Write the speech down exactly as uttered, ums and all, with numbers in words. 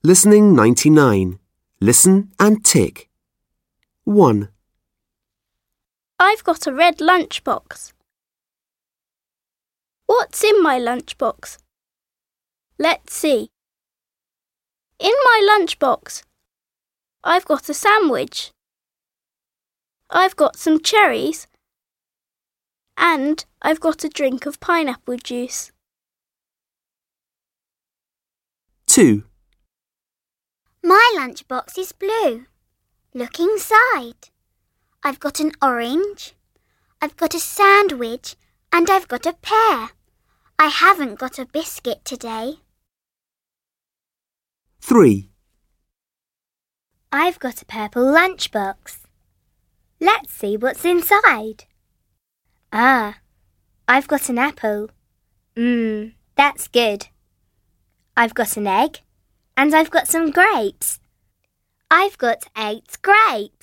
Listening ninety-nine. Listen and tick. one. I've got a red lunchbox. What's in my lunchbox? Let's see. In my lunchbox, I've got a sandwich. I've got some cherries. And I've got a drink of pineapple juice. two. My lunchbox is blue. Look inside. I've got an orange, I've got a sandwich, and I've got a pear. I haven't got a biscuit today. three. I've got a purple lunchbox. Let's see what's inside. Ah, I've got an apple. Mmm, that's good. I've got an egg, and I've got some grapes. I've got eight grapes.